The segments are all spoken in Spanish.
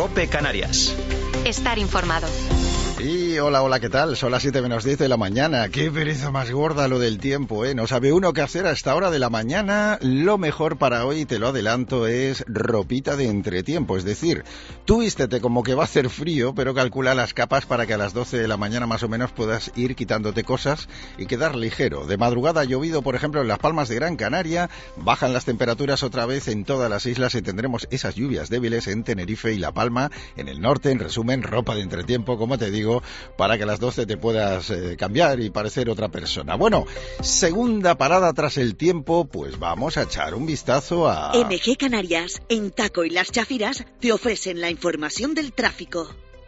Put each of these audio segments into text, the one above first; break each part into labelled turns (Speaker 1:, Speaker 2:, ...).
Speaker 1: COPE Canarias.
Speaker 2: Estar informado.
Speaker 3: Y hola, ¿qué tal? Son las 7 menos 10 de la mañana. Qué pereza más gorda lo del tiempo, ¿eh? No sabe uno qué hacer a esta hora de la mañana. Lo mejor para hoy, te lo adelanto, es ropita de entretiempo. Es decir, tú vístete como que va a hacer frío, pero calcula las capas para que a las 12 de la mañana más o menos puedas ir quitándote cosas y quedar ligero. De madrugada ha llovido, por ejemplo, en Las Palmas de Gran Canaria. Bajan las temperaturas otra vez en todas las islas y tendremos esas lluvias débiles en Tenerife y La Palma. En el norte, en resumen, ropa de entretiempo, como te digo, para que a las 12 te puedas cambiar y parecer otra persona. Bueno, segunda parada tras el tiempo, pues vamos a echar un vistazo a...
Speaker 4: MG Canarias, en Taco y Las Chafiras, te ofrecen la información del tráfico.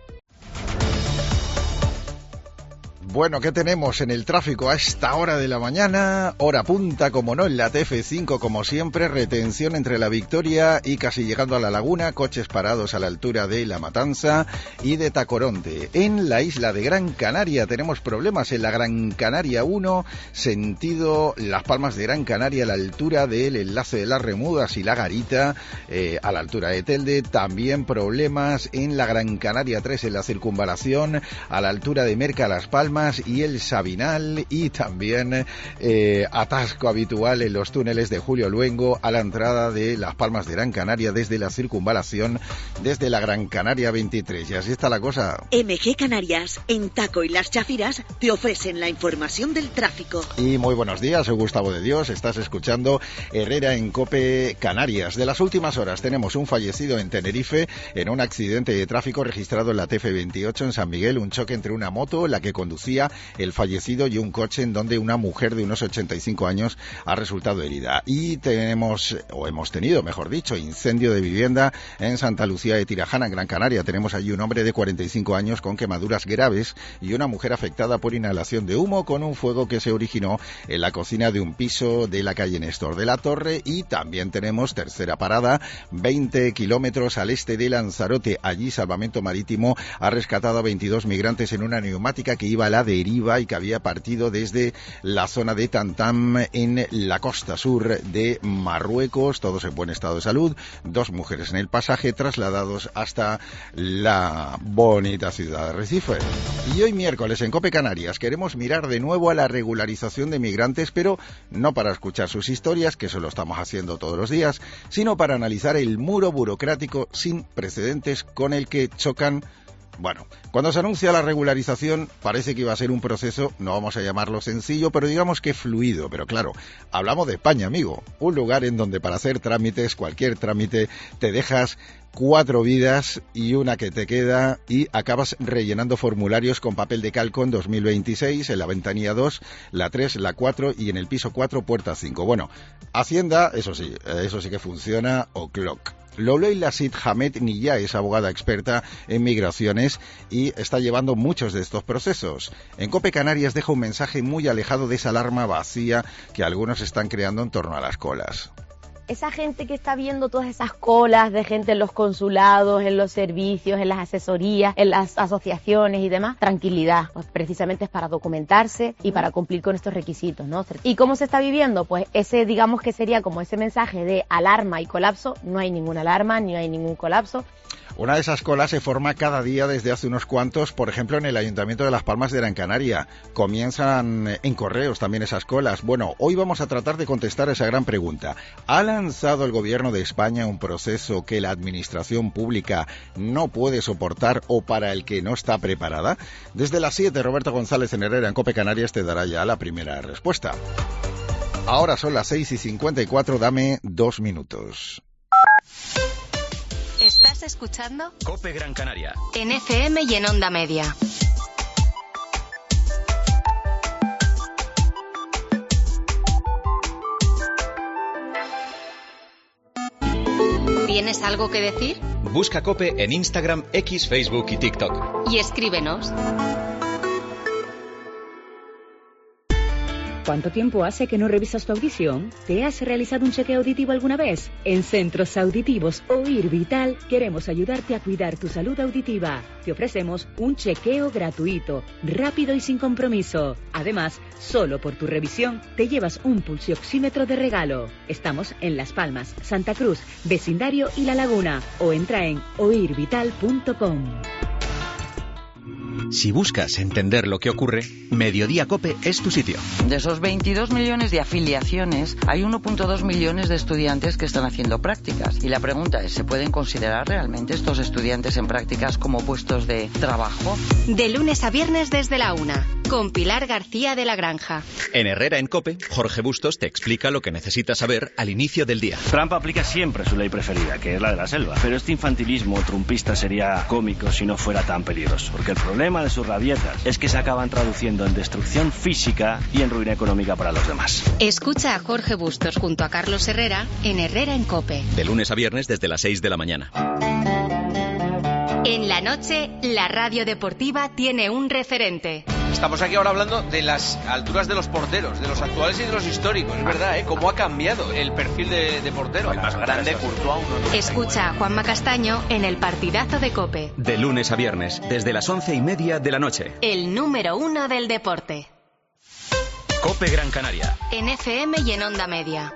Speaker 3: Bueno, ¿qué tenemos en el tráfico a esta hora de la mañana? Hora punta, como no, en la TF5, como siempre, retención entre La Victoria y casi llegando a La Laguna, coches parados a la altura de La Matanza y de Tacoronte. En la isla de Gran Canaria tenemos problemas en la Gran Canaria 1, sentido Las Palmas de Gran Canaria, a la altura del enlace de Las Remudas y La Garita, a la altura de Telde. También problemas en la Gran Canaria 3, en la circunvalación, a la altura de Merca, Las Palmas y el Sabinal, y también atasco habitual en los túneles de Julio Luengo a la entrada de Las Palmas de Gran Canaria desde la circunvalación, desde la Gran Canaria 23. Y así está la cosa.
Speaker 4: MG Canarias, en Taco y Las Chafiras, te ofrecen la información del tráfico.
Speaker 3: Y muy buenos días, soy Gustavo de Dios, estás escuchando Herrera en COPE Canarias. De las últimas horas tenemos un fallecido en Tenerife en un accidente de tráfico registrado en la TF28 en San Miguel, un choque entre una moto, la que conducía el fallecido, y un coche en donde una mujer de unos 85 años ha resultado herida. Y hemos tenido, mejor dicho, incendio de vivienda en Santa Lucía de Tirajana, en Gran Canaria. Tenemos allí un hombre de 45 años con quemaduras graves y una mujer afectada por inhalación de humo con un fuego que se originó en la cocina de un piso de la calle Néstor de la Torre. Y también tenemos tercera parada, 20 kilómetros al este de Lanzarote. Allí Salvamento Marítimo ha rescatado a 22 migrantes en una neumática que iba a la deriva y que había partido desde la zona de Tantam en la costa sur de Marruecos, todos en buen estado de salud, 2 mujeres en el pasaje, trasladados hasta la bonita ciudad de Recife. Y hoy miércoles en COPE Canarias queremos mirar de nuevo a la regularización de migrantes, pero no para escuchar sus historias, que eso lo estamos haciendo todos los días, sino para analizar el muro burocrático sin precedentes con el que chocan. Bueno, cuando se anuncia la regularización parece que iba a ser un proceso, no vamos a llamarlo sencillo, pero digamos que fluido. Pero claro, hablamos de España, amigo, un lugar en donde para hacer trámites, cualquier trámite, te dejas 4 vidas y una que te queda y acabas rellenando formularios con papel de calco en 2026, en la ventanilla 2, la 3, la 4 y en el piso 4, puerta 5. Bueno, Hacienda, eso sí que funciona, o clock. Loleila Sid Hamed Niyá es abogada experta en migraciones y está llevando muchos de estos procesos. En COPE Canarias deja un mensaje muy alejado de esa alarma vacía que algunos están creando en torno a las colas.
Speaker 5: Esa gente que está viendo todas esas colas de gente en los consulados, en los servicios, en las asesorías, en las asociaciones y demás, tranquilidad, pues precisamente es para documentarse y para cumplir con estos requisitos, ¿no? ¿Y cómo se está viviendo? Pues ese, digamos que sería como ese mensaje de alarma y colapso. No hay ninguna alarma, ni hay ningún colapso.
Speaker 3: Una de esas colas se forma cada día desde hace unos cuantos, por ejemplo en el Ayuntamiento de Las Palmas de Gran Canaria. Comienzan en correos también esas colas. Bueno, hoy vamos a tratar de contestar esa gran pregunta. ¿Ha lanzado el Gobierno de España un proceso que la Administración Pública no puede soportar o para el que no está preparada? Desde las 7, Roberto González en Herrera en COPE Canarias te dará ya la primera respuesta. Ahora son las 6:54, dame 2 minutos.
Speaker 2: ¿Estás escuchando?
Speaker 1: COPE Gran Canaria.
Speaker 2: En FM y en Onda Media. ¿Tienes algo que decir?
Speaker 1: Busca COPE en Instagram, X, Facebook y TikTok.
Speaker 2: Y escríbenos.
Speaker 6: ¿Cuánto tiempo hace que no revisas tu audición? ¿Te has realizado un chequeo auditivo alguna vez? En Centros Auditivos Oír Vital queremos ayudarte a cuidar tu salud auditiva. Te ofrecemos un chequeo gratuito, rápido y sin compromiso. Además, solo por tu revisión te llevas un pulsioxímetro de regalo. Estamos en Las Palmas, Santa Cruz, Vecindario y La Laguna. O entra en oirvital.com.
Speaker 1: Si buscas entender lo que ocurre, Mediodía COPE es tu sitio.
Speaker 7: De esos 22 millones de afiliaciones, hay 1,2 millones de estudiantes que están haciendo prácticas. Y la pregunta es, ¿se pueden considerar realmente estos estudiantes en prácticas como puestos de trabajo?
Speaker 2: De lunes a viernes desde la 1, con Pilar García de la Granja.
Speaker 1: En Herrera en COPE, Jorge Bustos te explica lo que necesitas saber al inicio del día.
Speaker 8: Trump aplica siempre su ley preferida, que es la de la selva. Pero este infantilismo trumpista sería cómico si no fuera tan peligroso. Porque el problema de sus rabietas es que se acaban traduciendo en destrucción física y en ruina económica para los demás.
Speaker 2: Escucha a Jorge Bustos junto a Carlos Herrera en Herrera en COPE.
Speaker 1: De lunes a viernes desde las 6 de la mañana.
Speaker 2: En la noche, la radio deportiva tiene un referente.
Speaker 9: Estamos aquí ahora hablando de las alturas de los porteros, de los actuales y de los históricos. Es verdad, ¿eh? Cómo ha cambiado el perfil de portero. El más grande, Courtois.
Speaker 2: Escucha a Juanma Castaño en el partidazo de COPE.
Speaker 1: De lunes a viernes desde las 11:30 de la noche.
Speaker 2: El número 1 del deporte.
Speaker 1: COPE Gran Canaria.
Speaker 2: En FM y en Onda Media.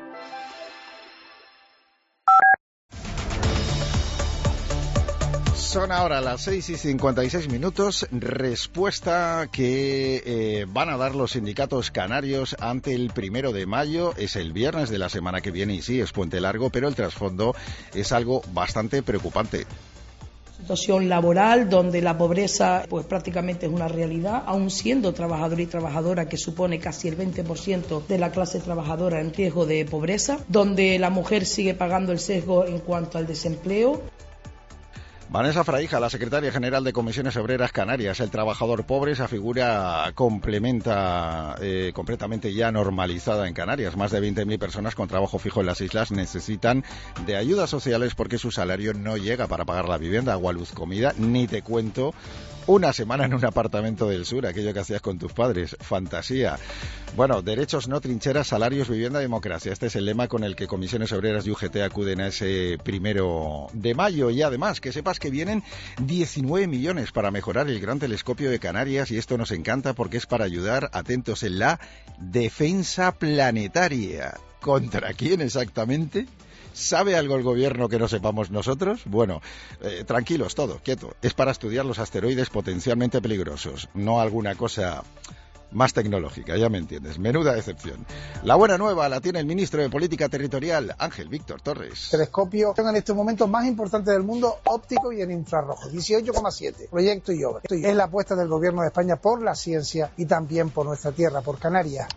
Speaker 3: Son ahora las 6:56. Respuesta que van a dar los sindicatos canarios ante el 1 de mayo. Es el viernes de la semana que viene y sí, es puente largo, pero el trasfondo es algo bastante preocupante.
Speaker 10: Situación laboral donde la pobreza pues prácticamente es una realidad, aún siendo trabajador y trabajadora, que supone casi el 20% de la clase trabajadora en riesgo de pobreza, donde la mujer sigue pagando el sesgo en cuanto al desempleo.
Speaker 3: Vanessa Fraija, la secretaria general de Comisiones Obreras Canarias. El trabajador pobre, esa figura completamente ya normalizada en Canarias. Más de 20.000 personas con trabajo fijo en las islas necesitan de ayudas sociales porque su salario no llega para pagar la vivienda, agua, luz, comida, ni te cuento una semana en un apartamento del sur, aquello que hacías con tus padres, fantasía. Bueno, derechos, no trincheras, salarios, vivienda, democracia. Este es el lema con el que Comisiones Obreras y UGT acuden a ese 1 de mayo. Y además, que sepas que vienen 19 millones para mejorar el Gran Telescopio de Canarias, y esto nos encanta porque es para ayudar, atentos, en la defensa planetaria. ¿Contra quién exactamente? ¿Sabe algo el gobierno que no sepamos nosotros? Bueno, tranquilos, todo, quieto. Es para estudiar los asteroides potencialmente peligrosos, no alguna cosa más tecnológica, ya me entiendes. Menuda decepción. La buena nueva la tiene el ministro de Política Territorial, Ángel Víctor Torres.
Speaker 11: Telescopio en estos momentos más importante del mundo, óptico y en infrarrojo, 18,7. Proyecto y obra. Es la apuesta del gobierno de España por la ciencia y también por nuestra tierra, por Canarias.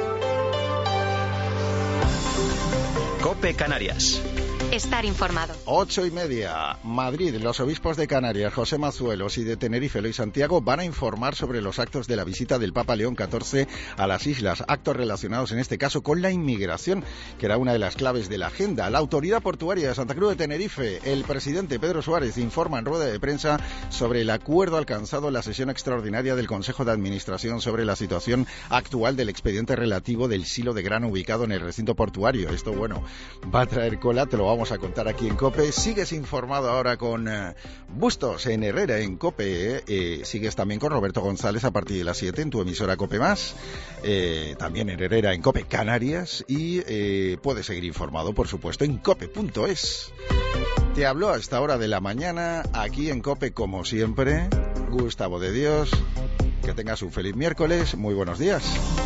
Speaker 1: COPE Canarias.
Speaker 2: Estar informado.
Speaker 3: 8:30. Madrid. Los obispos de Canarias, José Mazuelos, y de Tenerife, Eloy Santiago, van a informar sobre los actos de la visita del Papa León XIV a las islas. Actos relacionados, en este caso, con la inmigración, que era una de las claves de la agenda. La autoridad portuaria de Santa Cruz de Tenerife, el presidente Pedro Suárez, informa en rueda de prensa sobre el acuerdo alcanzado en la sesión extraordinaria del Consejo de Administración sobre la situación actual del expediente relativo del silo de grano ubicado en el recinto portuario. Esto, bueno, va a traer cola, te lo vamos a contar aquí en COPE. Sigues informado ahora con Bustos en Herrera en COPE. Sigues también con Roberto González a partir de las 7 en tu emisora COPE+. También en Herrera en COPE Canarias. Y puedes seguir informado, por supuesto, en cope.es. Te habló a esta hora de la mañana aquí en COPE, como siempre, Gustavo de Dios. Que tengas un feliz miércoles. Muy buenos días.